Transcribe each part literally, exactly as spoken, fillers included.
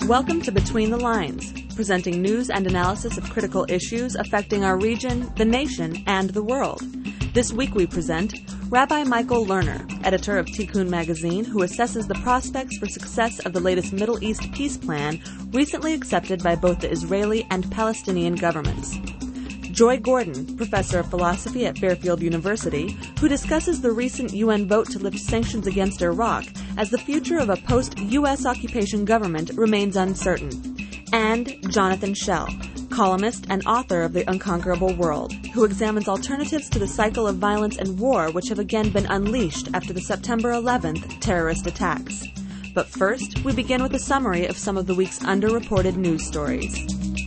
Welcome to Between the Lines, presenting news and analysis of critical issues affecting our region, the nation, and the world. This week we present Rabbi Michael Lerner, editor of Tikkun magazine, who assesses the prospects for success of the latest Middle East peace plan recently accepted by both the Israeli and Palestinian governments. Joy Gordon, professor of philosophy at Fairfield University, who discusses the recent U N vote to lift sanctions against Iraq as the future of a post-U S occupation government remains uncertain. And Jonathan Schell, columnist and author of The Unconquerable World, who examines alternatives to the cycle of violence and war which have again been unleashed after the September eleventh terrorist attacks. But first, we begin with a summary of some of the week's underreported news stories.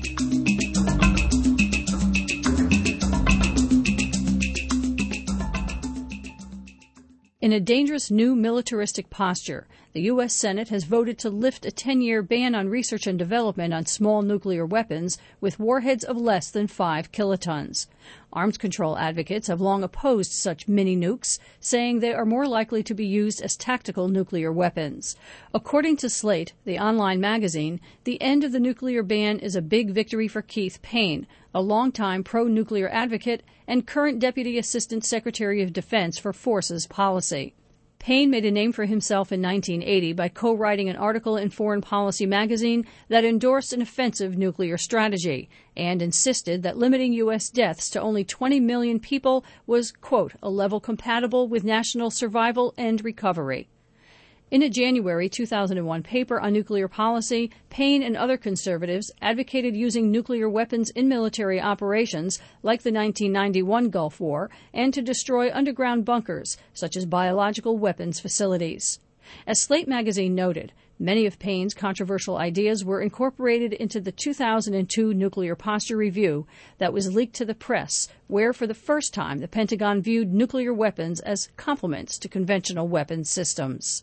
In a dangerous new militaristic posture, the U S Senate has voted to lift a ten-year ban on research and development on small nuclear weapons with warheads of less than five kilotons. Arms control advocates have long opposed such mini-nukes, saying they are more likely to be used as tactical nuclear weapons. According to Slate, the online magazine, the end of the nuclear ban is a big victory for Keith Payne, a longtime pro-nuclear advocate and current Deputy Assistant Secretary of Defense for Forces Policy. Payne made a name for himself in nineteen eighty by co-writing an article in Foreign Policy magazine that endorsed an offensive nuclear strategy and insisted that limiting U S deaths to only twenty million people was, quote, a level compatible with national survival and recovery. In a January two thousand one paper on nuclear policy, Payne and other conservatives advocated using nuclear weapons in military operations like the nineteen ninety-one Gulf War and to destroy underground bunkers, such as biological weapons facilities. As Slate magazine noted, many of Payne's controversial ideas were incorporated into the two thousand two Nuclear Posture Review that was leaked to the press, where for the first time the Pentagon viewed nuclear weapons as complements to conventional weapons systems.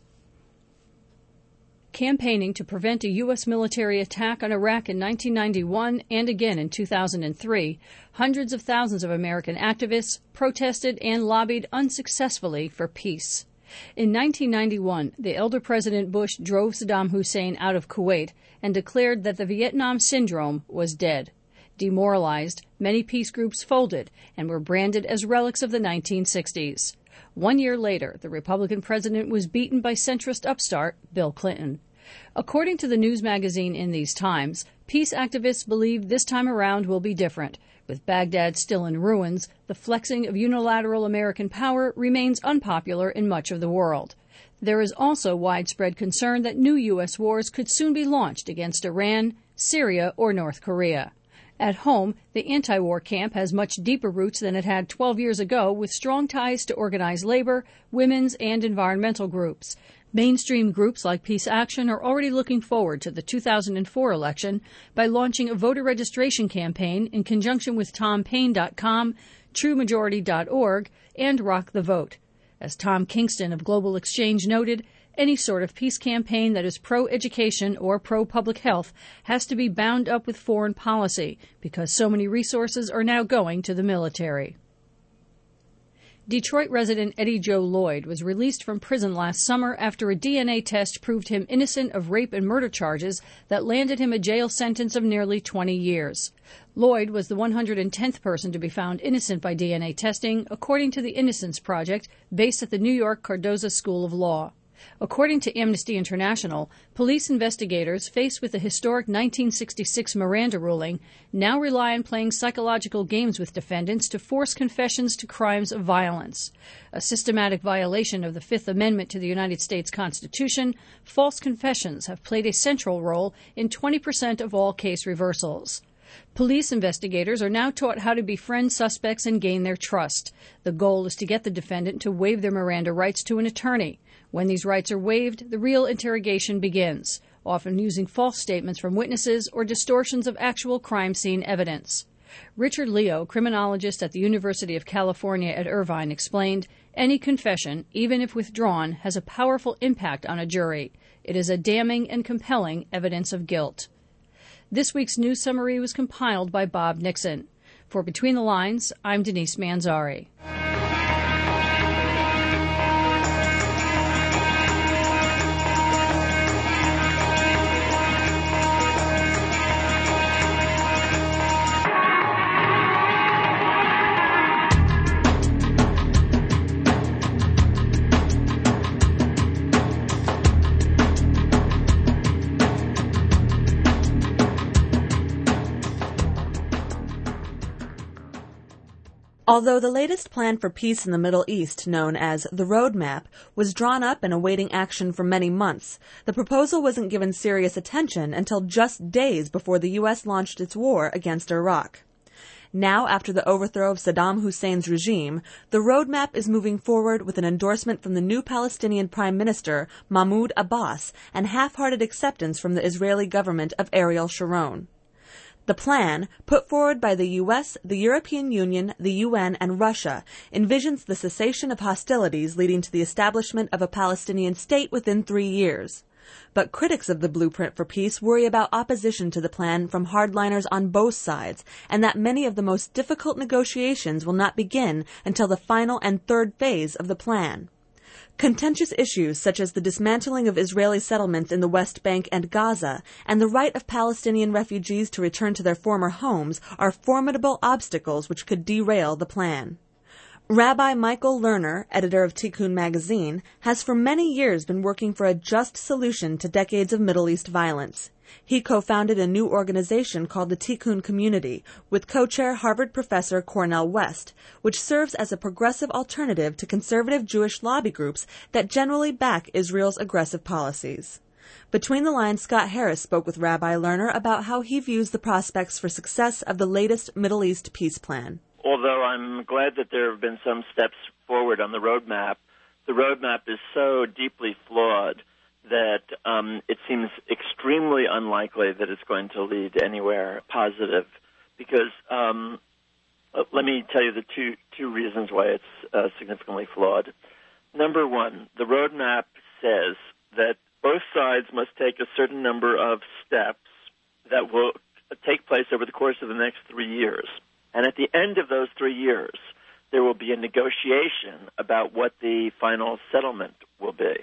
Campaigning to prevent a U S military attack on Iraq in nineteen ninety-one and again in two thousand three, hundreds of thousands of American activists protested and lobbied unsuccessfully for peace. In nineteen ninety-one, the elder President Bush drove Saddam Hussein out of Kuwait and declared that the Vietnam Syndrome was dead. Demoralized, many peace groups folded and were branded as relics of the nineteen sixties. One year later, the Republican president was beaten by centrist upstart Bill Clinton. According to the news magazine In These Times, peace activists believe this time around will be different. With Baghdad still in ruins, the flexing of unilateral American power remains unpopular in much of the world. There is also widespread concern that new U S wars could soon be launched against Iran, Syria, or North Korea. At home, the anti-war camp has much deeper roots than it had twelve years ago, with strong ties to organized labor, women's, and environmental groups. Mainstream groups like Peace Action are already looking forward to the two thousand four election by launching a voter registration campaign in conjunction with Tom Paine dot com, True Majority dot org, and Rock the Vote. As Tom Kingston of Global Exchange noted, any sort of peace campaign that is pro-education or pro-public health has to be bound up with foreign policy because so many resources are now going to the military. Detroit resident Eddie Joe Lloyd was released from prison last summer after a D N A test proved him innocent of rape and murder charges that landed him a jail sentence of nearly twenty years. Lloyd was the one hundred tenth person to be found innocent by D N A testing, according to the Innocence Project, based at the New York Cardozo School of Law. According to Amnesty International, police investigators faced with the historic nineteen sixty-six Miranda ruling now rely on playing psychological games with defendants to force confessions to crimes of violence. A systematic violation of the Fifth Amendment to the United States Constitution, false confessions have played a central role in twenty percent of all case reversals. Police investigators are now taught how to befriend suspects and gain their trust. The goal is to get the defendant to waive their Miranda rights to an attorney. When these rights are waived, the real interrogation begins, often using false statements from witnesses or distortions of actual crime scene evidence. Richard Leo, criminologist at the University of California at Irvine, explained, any confession, even if withdrawn, has a powerful impact on a jury. It is a damning and compelling evidence of guilt. This week's news summary was compiled by Bob Nixon. For Between the Lines, I'm Denise Manzari. Although the latest plan for peace in the Middle East, known as the Roadmap, was drawn up and awaiting action for many months, the proposal wasn't given serious attention until just days before the U S launched its war against Iraq. Now, after the overthrow of Saddam Hussein's regime, the Roadmap is moving forward with an endorsement from the new Palestinian Prime Minister, Mahmoud Abbas, and half-hearted acceptance from the Israeli government of Ariel Sharon. The plan, put forward by the U S, the European Union, the U N, and Russia, envisions the cessation of hostilities leading to the establishment of a Palestinian state within three years. But critics of the blueprint for peace worry about opposition to the plan from hardliners on both sides, and that many of the most difficult negotiations will not begin until the final and third phase of the plan. Contentious issues such as the dismantling of Israeli settlements in the West Bank and Gaza and the right of Palestinian refugees to return to their former homes are formidable obstacles which could derail the plan. Rabbi Michael Lerner, editor of Tikkun magazine, has for many years been working for a just solution to decades of Middle East violence. He co-founded a new organization called the Tikkun Community with co-chair Harvard professor Cornel West, which serves as a progressive alternative to conservative Jewish lobby groups that generally back Israel's aggressive policies. Between the lines, Scott Harris spoke with Rabbi Lerner about how he views the prospects for success of the latest Middle East peace plan. Although I'm glad that there have been some steps forward on the roadmap, the roadmap is so deeply flawed that um, it seems extremely unlikely that it's going to lead anywhere positive. Because um, let me tell you the two two reasons why it's uh, significantly flawed. Number one, the roadmap says that both sides must take a certain number of steps that will take place over the course of the next three years. And at the end of those three years, there will be a negotiation about what the final settlement will be.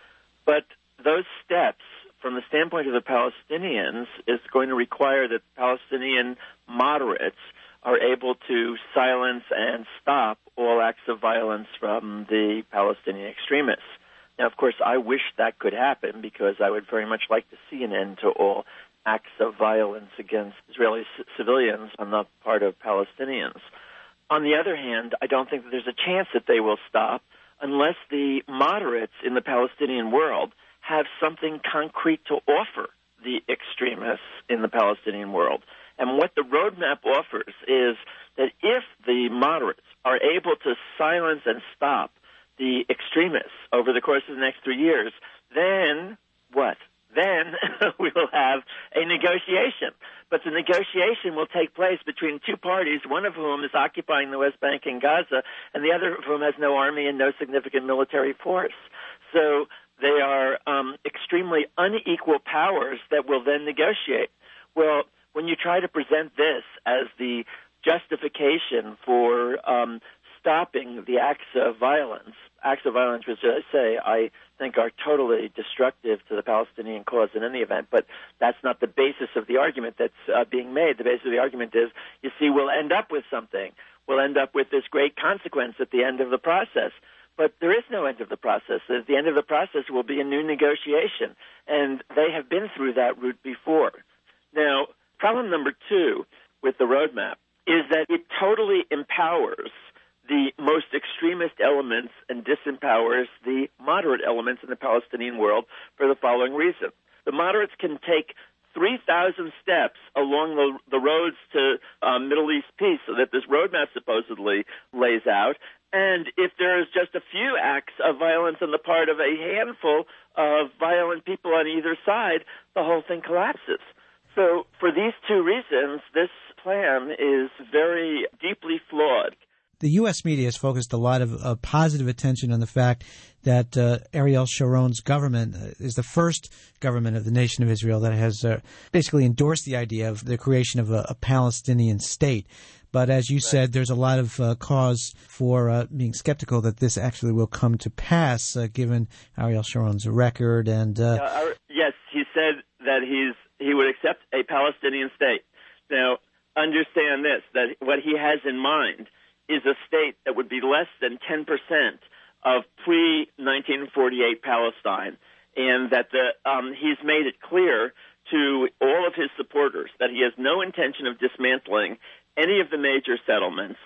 But those steps, from the standpoint of the Palestinians, is going to require that Palestinian moderates are able to silence and stop all acts of violence from the Palestinian extremists. Now, of course, I wish that could happen because I would very much like to see an end to all acts of violence against Israeli c- civilians on the part of Palestinians. On the other hand, I don't think that there's a chance that they will stop unless the moderates in the Palestinian world have something concrete to offer the extremists in the Palestinian world. And what the roadmap offers is that if the moderates are able to silence and stop the extremists over the course of the next three years, then what? Then we will have a negotiation. But the negotiation will take place between two parties, one of whom is occupying the West Bank and Gaza, and the other of whom has no army and no significant military force. So they are um, extremely unequal powers that will then negotiate. Well, when you try to present this as the justification for um, stopping the acts of violence, acts of violence, which I say I think are totally destructive to the Palestinian cause in any event, but that's not the basis of the argument that's uh, being made. The basis of the argument is, you see, we'll end up with something. We'll end up with this great consequence at the end of the process. But there is no end of the process. At the end of the process will be a new negotiation, and they have been through that route before. Now, problem number two with the roadmap is that it totally empowers the most extremist elements and disempowers the moderate elements in the Palestinian world for the following reason. The moderates can take three thousand steps along the, the roads to uh, Middle East peace so that this roadmap supposedly lays out. And if there is just a few acts of violence on the part of a handful of violent people on either side, the whole thing collapses. So for these two reasons, this plan is very deeply flawed. The U S media has focused a lot of uh, positive attention on the fact that uh, Ariel Sharon's government is the first government of the nation of Israel that has uh, basically endorsed the idea of the creation of a, a Palestinian state. But as you right. said, there's a lot of uh, cause for uh, being skeptical that this actually will come to pass, uh, given Ariel Sharon's record. And uh, uh, yes, he said that he's he would accept a Palestinian state. Now, understand this, that what he has in mind is a state that would be less than ten percent of pre nineteen forty-eight Palestine, and that the um, he's made it clear to all of his supporters that he has no intention of dismantling any of the major settlements,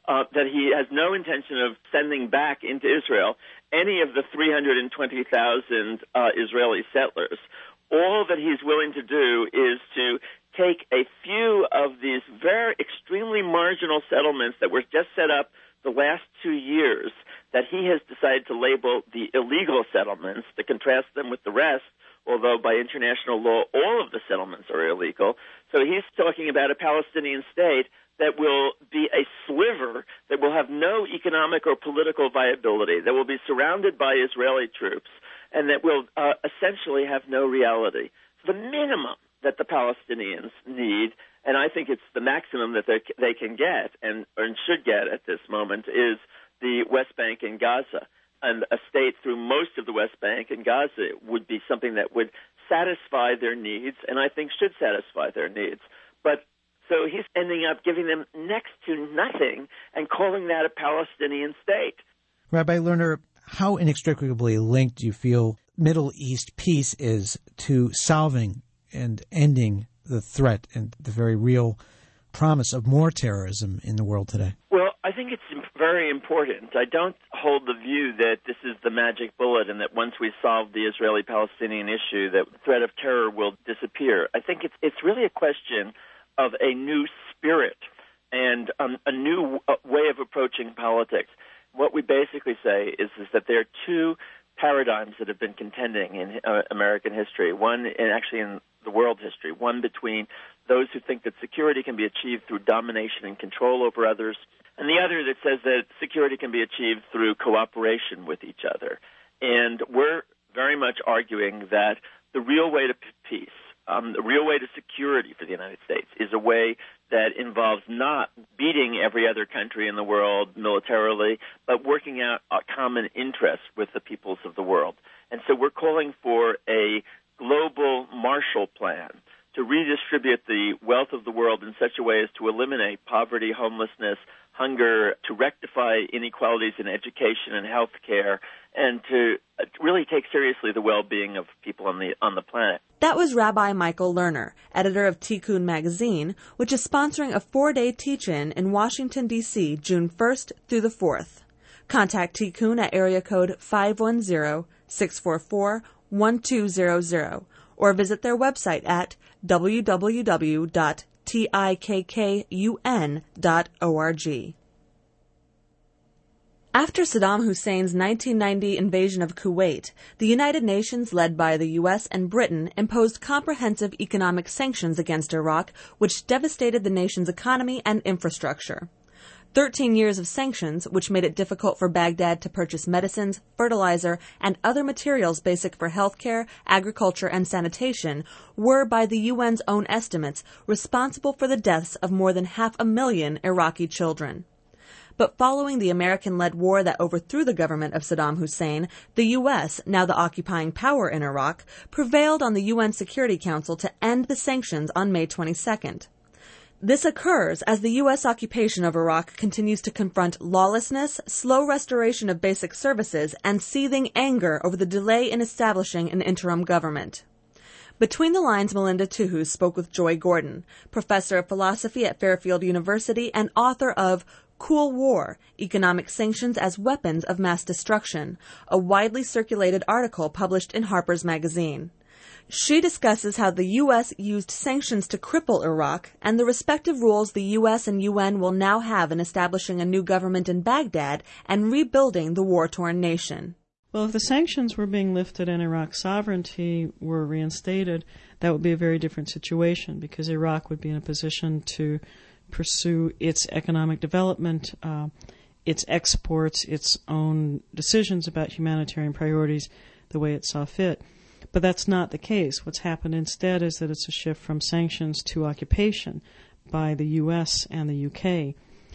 uh, that he has no intention of sending back into Israel any of the three hundred twenty thousand uh, Israeli settlers. All that he's willing to do is to take a few of these very extremely marginal settlements that were just set up the last two years that he has decided to label the illegal settlements to contrast them with the rest, although by international law all of the settlements are illegal. So he's talking about a Palestinian state that will be a sliver, that will have no economic or political viability, that will be surrounded by Israeli troops, and that will uh, essentially have no reality. The minimum that the Palestinians need, and I think it's the maximum that they, they can get and, and should get at this moment, is the West Bank and Gaza. And a state through most of the West Bank and Gaza would be something that would satisfy their needs, and I think should satisfy their needs. But so he's ending up giving them next to nothing and calling that a Palestinian state. Rabbi Lerner, how inextricably linked do you feel Middle East peace is to solving and ending the threat and the very real promise of more terrorism in the world today? Well, I think it's very important. I don't hold the view that this is the magic bullet and that once we solve the Israeli-Palestinian issue, that the threat of terror will disappear. I think it's it's really a question of a new spirit and um, a new uh, way of approaching politics. What we basically say is, is that there are two paradigms that have been contending in uh, American history, one and actually in the world history, one between those who think that security can be achieved through domination and control over others, and the other that says that security can be achieved through cooperation with each other. And we're very much arguing that the real way to peace, um, the real way to security for the United States is a way that involves not beating every other country in the world militarily, but working out a common interest with the peoples of the world. And so we're calling for a global Marshall Plan to redistribute the wealth of the world in such a way as to eliminate poverty, homelessness, hunger, to rectify inequalities in education and health care, and to really take seriously the well-being of people on the on the planet. That was Rabbi Michael Lerner, editor of Tikkun magazine, which is sponsoring a four-day teach-in in Washington, D C, June first through the fourth. Contact Tikkun at area code five one zero, six four four, one two zero zero or visit their website at w w w dot tikkun dot org. After Saddam Hussein's nineteen ninety invasion of Kuwait, the United Nations, led by the U S and Britain, imposed comprehensive economic sanctions against Iraq, which devastated the nation's economy and infrastructure. Thirteen years of sanctions, which made it difficult for Baghdad to purchase medicines, fertilizer, and other materials basic for healthcare, agriculture, and sanitation, were, by the U N's own estimates, responsible for the deaths of more than half a million Iraqi children. But following the American-led war that overthrew the government of Saddam Hussein, the U S, now the occupying power in Iraq, prevailed on the U N Security Council to end the sanctions on May twenty-second. This occurs as the U S occupation of Iraq continues to confront lawlessness, slow restoration of basic services, and seething anger over the delay in establishing an interim government. Between the lines, Melinda Tuhus spoke with Joy Gordon, professor of philosophy at Fairfield University and author of Cool War, Economic Sanctions as Weapons of Mass Destruction, a widely circulated article published in Harper's Magazine. She discusses how the U S used sanctions to cripple Iraq and the respective roles the U S and U N will now have in establishing a new government in Baghdad and rebuilding the war-torn nation. Well, if the sanctions were being lifted and Iraq's sovereignty were reinstated, that would be a very different situation because Iraq would be in a position to pursue its economic development, uh, its exports, its own decisions about humanitarian priorities the way it saw fit. But that's not the case. What's happened instead is that it's a shift from sanctions to occupation by the U S and the U K.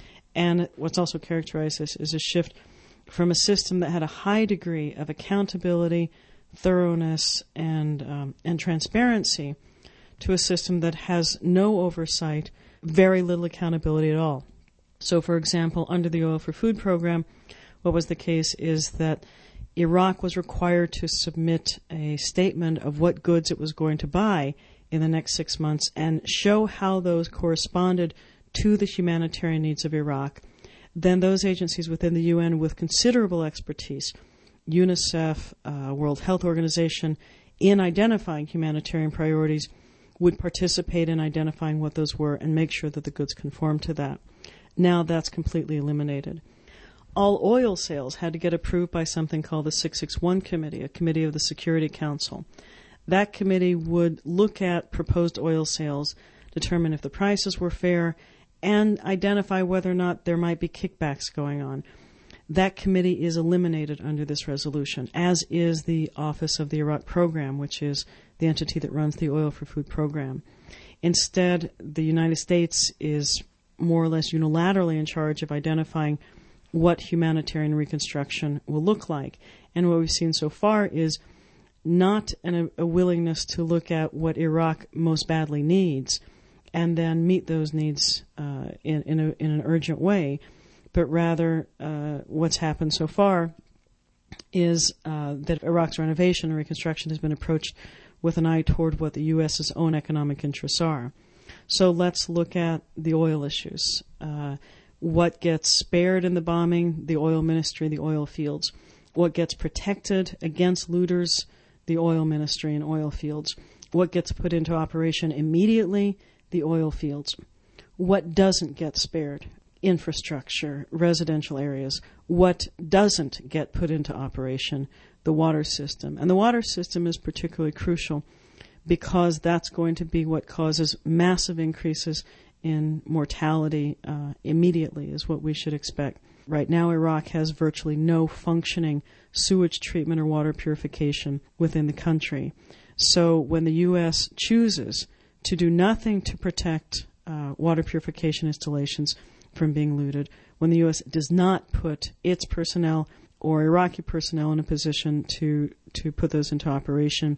And what's also characterized this is a shift from a system that had a high degree of accountability, thoroughness, and um, and transparency to a system that has no oversight, very little accountability at all. So, for example, under the Oil for Food program, what was the case is that Iraq was required to submit a statement of what goods it was going to buy in the next six months and show how those corresponded to the humanitarian needs of Iraq. then those agencies within the U N with considerable expertise, UNICEF, uh, World Health Organization, in identifying humanitarian priorities, would participate in identifying what those were and make sure that the goods conform to that. Now that's completely eliminated. All oil sales had to get approved by something called the six six one Committee, a committee of the Security Council. That committee would look at proposed oil sales, determine if the prices were fair, and identify whether or not there might be kickbacks going on. That committee is eliminated under this resolution, as is the Office of the Iraq Program, which is the entity that runs the Oil for Food program. Instead, the United States is more or less unilaterally in charge of identifying what humanitarian reconstruction will look like. And what we've seen so far is not an, a willingness to look at what Iraq most badly needs and then meet those needs uh, in, in, a, in an urgent way, but rather uh, what's happened so far is uh, that Iraq's renovation and reconstruction has been approached with an eye toward what the U S's own economic interests are. So let's look at the oil issues. Uh, what gets spared in the bombing? The oil ministry, the oil fields. What gets protected against looters? The oil ministry and oil fields. What gets put into operation immediately? The oil fields. What doesn't get spared? Infrastructure, residential areas. What doesn't get put into operation? The water system. And the water system is particularly crucial because that's going to be what causes massive increases in mortality uh, immediately, is what we should expect. Right now, Iraq has virtually no functioning sewage treatment or water purification within the country. So when the U S chooses to do nothing to protect uh, water purification installations from being looted, when the U S does not put its personnel or Iraqi personnel in a position to, to put those into operation,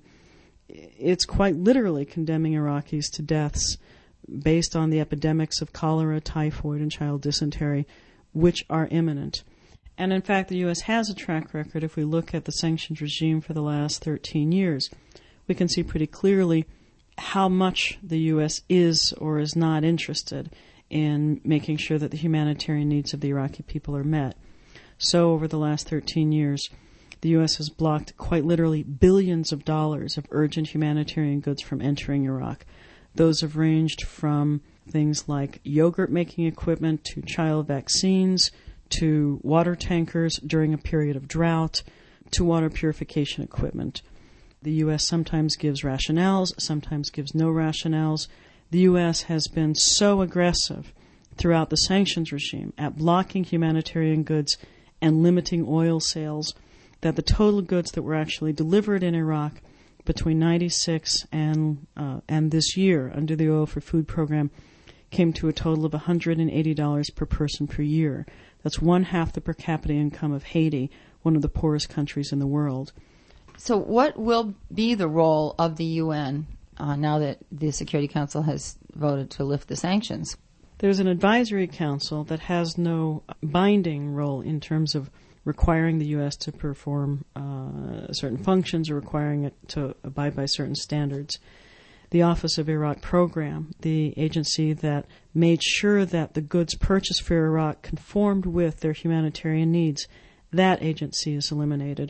it's quite literally condemning Iraqis to deaths based on the epidemics of cholera, typhoid, and child dysentery, which are imminent. And in fact, the U S has a track record. If we look at the sanctions regime for the last thirteen years, we can see pretty clearly how much the U S is or is not interested in making sure that the humanitarian needs of the Iraqi people are met. So over the last thirteen years, the U S has blocked quite literally billions of dollars of urgent humanitarian goods from entering Iraq. Those have ranged from things like yogurt making equipment to child vaccines to water tankers during a period of drought to water purification equipment. The U S sometimes gives rationales, sometimes gives no rationales. The U S has been so aggressive throughout the sanctions regime at blocking humanitarian goods and limiting oil sales that the total goods that were actually delivered in Iraq between ninety-six and uh, and this year under the Oil for Food program came to a total of one hundred eighty dollars per person per year. That's one half the per capita income of Haiti, one of the poorest countries in the world. So what will be the role of the U N uh, now that the Security Council has voted to lift the sanctions? There's an advisory council that has no binding role in terms of requiring the U S to perform uh, certain functions or requiring it to abide by certain standards. The Office of Iraq Program, the agency that made sure that the goods purchased for Iraq conformed with their humanitarian needs, that agency is eliminated.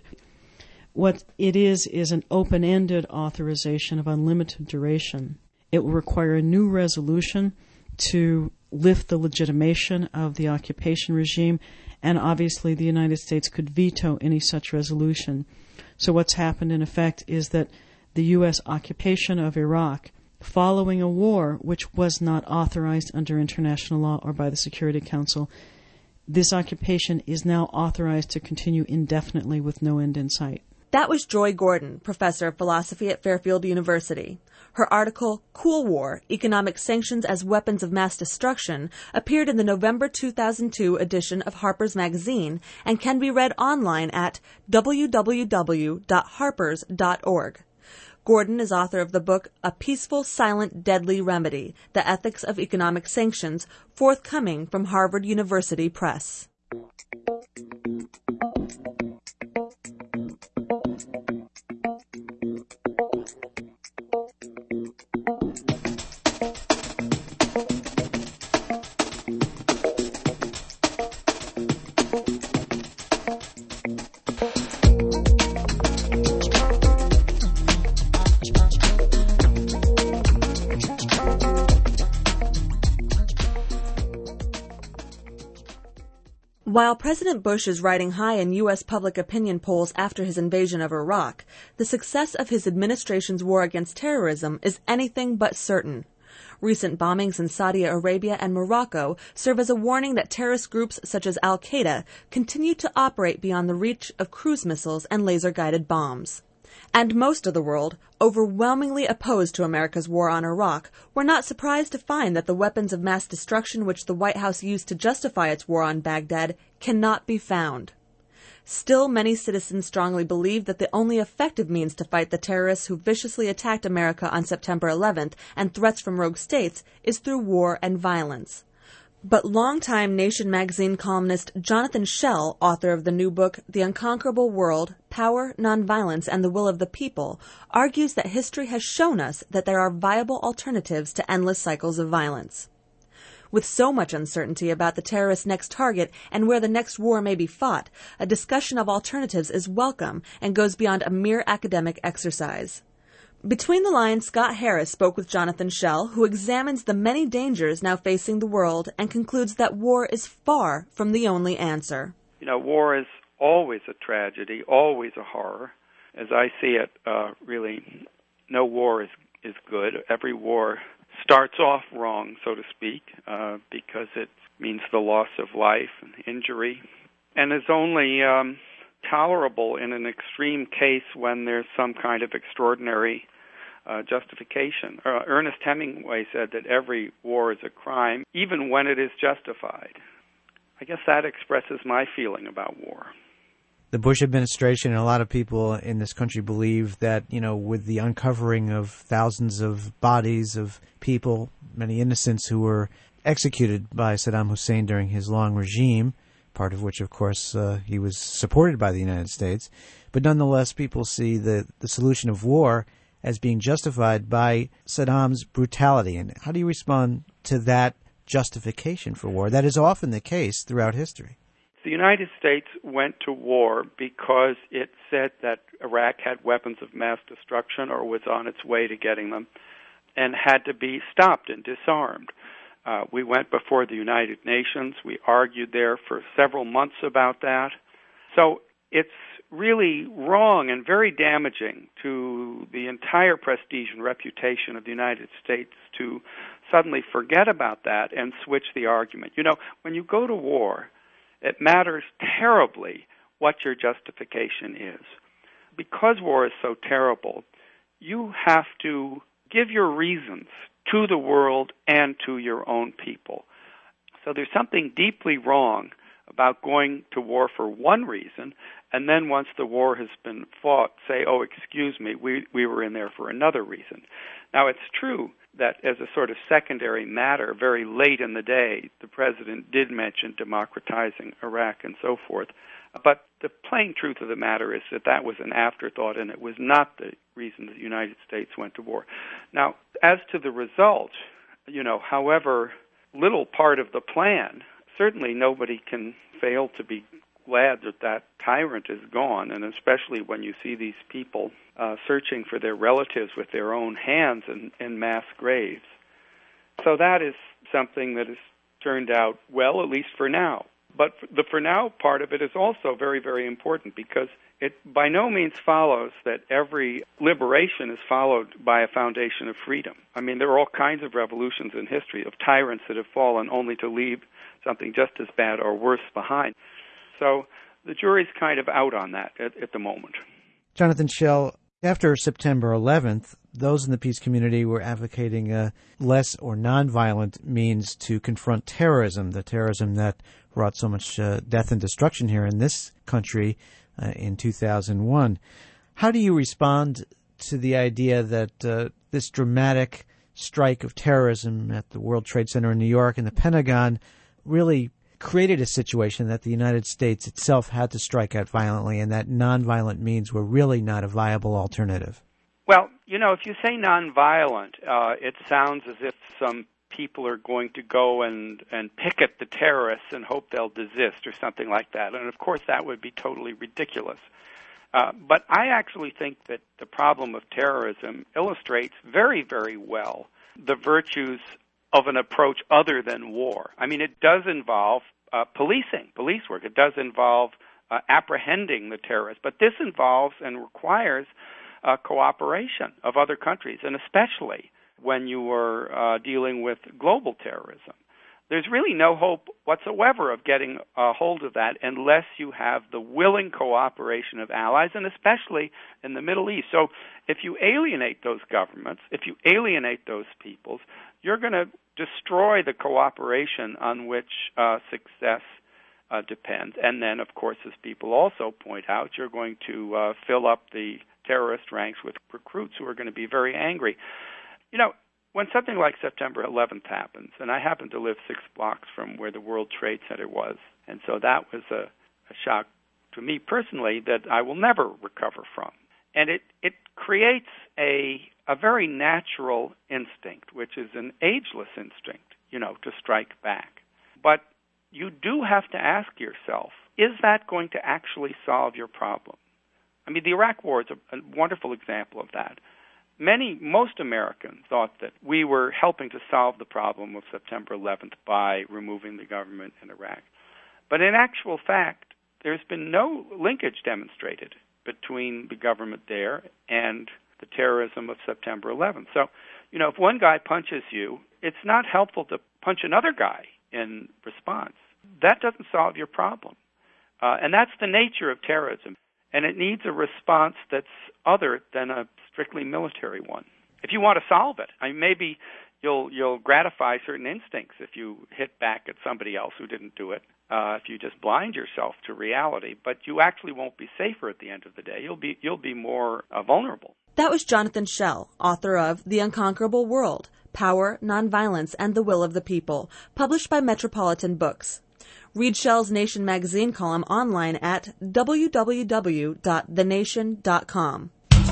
What it is is an open-ended authorization of unlimited duration. It will require a new resolution to lift the legitimation of the occupation regime, and obviously the United States could veto any such resolution. So what's happened in effect is that the U S occupation of Iraq, following a war which was not authorized under international law or by the Security Council, this occupation is now authorized to continue indefinitely with no end in sight. That was Joy Gordon, professor of philosophy at Fairfield University. Her article, Cool War, Economic Sanctions as Weapons of Mass Destruction, appeared in the November two thousand two edition of Harper's Magazine and can be read online at w w w dot harpers dot org. Gordon is author of the book A Peaceful, Silent, Deadly Remedy, The Ethics of Economic Sanctions, forthcoming from Harvard University Press. While President Bush is riding high in U S public opinion polls after his invasion of Iraq, the success of his administration's war against terrorism is anything but certain. Recent bombings in Saudi Arabia and Morocco serve as a warning that terrorist groups such as Al-Qaeda continue to operate beyond the reach of cruise missiles and laser-guided bombs. And most of the world, overwhelmingly opposed to America's war on Iraq, were not surprised to find that the weapons of mass destruction which the White House used to justify its war on Baghdad cannot be found. Still, many citizens strongly believe that the only effective means to fight the terrorists who viciously attacked America on September eleventh and threats from rogue states is through war and violence. But longtime Nation magazine columnist Jonathan Schell, author of the new book The Unconquerable World, Power, Nonviolence, and the Will of the People, argues that history has shown us that there are viable alternatives to endless cycles of violence. With so much uncertainty about the terrorist's next target and where the next war may be fought, a discussion of alternatives is welcome and goes beyond a mere academic exercise. Between the lines, Scott Harris spoke with Jonathan Schell, who examines the many dangers now facing the world and concludes that war is far from the only answer. You know, war is always a tragedy, always a horror. As I see it, uh, really, no war is, is good. Every war starts off wrong, so to speak, uh, because it means the loss of life and injury, and is only um, tolerable in an extreme case when there's some kind of extraordinary Uh, justification. Uh, Ernest Hemingway said that every war is a crime, even when it is justified. I guess that expresses my feeling about war. The Bush administration and a lot of people in this country believe that, you know, with the uncovering of thousands of bodies of people, many innocents who were executed by Saddam Hussein during his long regime, part of which, of course, uh, he was supported by the United States, but nonetheless people see the, the solution of war as being justified by Saddam's brutality. And how do you respond to that justification for war? That is often the case throughout history. The United States went to war because it said that Iraq had weapons of mass destruction or was on its way to getting them and had to be stopped and disarmed. Uh, we went before the United Nations. We argued there for several months about that. So it's really wrong and very damaging to the entire prestige and reputation of the United States to suddenly forget about that and switch the argument. You know, when you go to war, it matters terribly what your justification is. Because war is so terrible, you have to give your reasons to the world and to your own people. So there's something deeply wrong about going to war for one reason, and then once the war has been fought, say, oh, excuse me, we, we were in there for another reason. Now, it's true that as a sort of secondary matter, very late in the day, the president did mention democratizing Iraq and so forth. But the plain truth of the matter is that that was an afterthought, and it was not the reason the United States went to war. Now, as to the result, you know, however little part of the plan, certainly nobody can fail to be glad that that tyrant is gone, and especially when you see these people uh, searching for their relatives with their own hands in, in mass graves. So that is something that has turned out well, at least for now. But the for now part of it is also very, very important because it by no means follows that every liberation is followed by a foundation of freedom. I mean, there are all kinds of revolutions in history of tyrants that have fallen only to leave something just as bad or worse behind. So the jury's kind of out on that at, at the moment. Jonathan Schell, after September eleventh, those in the peace community were advocating a less or nonviolent means to confront terrorism, the terrorism that brought so much uh, death and destruction here in this country uh, in two thousand one. How do you respond to the idea that uh, this dramatic strike of terrorism at the World Trade Center in New York and the Pentagon really created a situation that the United States itself had to strike out violently and that nonviolent means were really not a viable alternative? Well, you know, if you say nonviolent, uh, it sounds as if some people are going to go and, and picket the terrorists and hope they'll desist or something like that. And, of course, that would be totally ridiculous. Uh, but I actually think that the problem of terrorism illustrates very, very well the virtues of an approach other than war. I mean, it does involve uh, policing, police work. It does involve uh, apprehending the terrorists. But this involves and requires uh, cooperation of other countries, and especially when you are uh, dealing with global terrorism. There's really no hope whatsoever of getting a hold of that unless you have the willing cooperation of allies, and especially in the Middle East. So if you alienate those governments, if you alienate those peoples, you're going to destroy the cooperation on which uh, success uh, depends. And then, of course, as people also point out, you're going to uh, fill up the terrorist ranks with recruits who are going to be very angry. You know, when something like September eleventh happens, and I happen to live six blocks from where the World Trade Center was, and so that was a, a shock to me personally that I will never recover from. And it, it creates a, a very natural instinct, which is an ageless instinct, you know, to strike back. But you do have to ask yourself, is that going to actually solve your problem? I mean, the Iraq War is a, a wonderful example of that. Many, most Americans thought that we were helping to solve the problem of September eleventh by removing the government in Iraq. But in actual fact, there's been no linkage demonstrated between the government there and the terrorism of September eleventh. So, you know, if one guy punches you, it's not helpful to punch another guy in response. That doesn't solve your problem. Uh, and that's the nature of terrorism. And it needs a response that's other than a strictly military one. If you want to solve it, I mean, maybe you'll you'll gratify certain instincts if you hit back at somebody else who didn't do it, uh, if you just blind yourself to reality. But you actually won't be safer at the end of the day. You'll be you'll be more uh, vulnerable. That was Jonathan Schell, author of The Unconquerable World, Power, Nonviolence, and the Will of the People, published by Metropolitan Books. Read Schell's Nation magazine column online at w w w dot the nation dot com.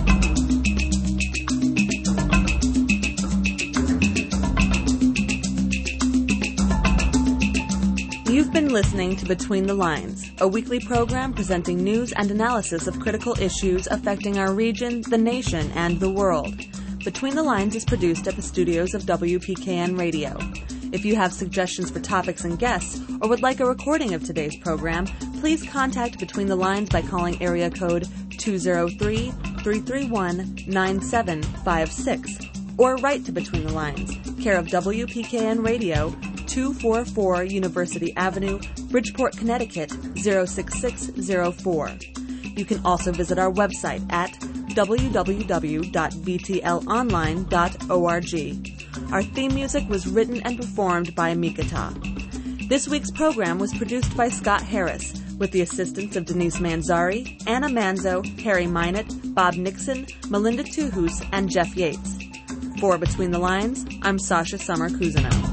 You've been listening to Between the Lines, a weekly program presenting news and analysis of critical issues affecting our region, the nation, and the world. Between the Lines is produced at the studios of W P K N Radio. If you have suggestions for topics and guests, or would like a recording of today's program, please contact Between the Lines by calling area code two oh three, three three one, nine seven five six, or write to Between the Lines, care of W P K N Radio, two forty-four University Avenue, Bridgeport, Connecticut, zero six six zero four. You can also visit our website at w w w dot b t l online dot org. Our theme music was written and performed by Mikata. This week's program was produced by Scott Harris, with the assistance of Denise Manzari, Anna Manzo, Harry Minot, Bob Nixon, Melinda Tuhus, and Jeff Yates. For Between the Lines, I'm Sasha Summer Cousineau.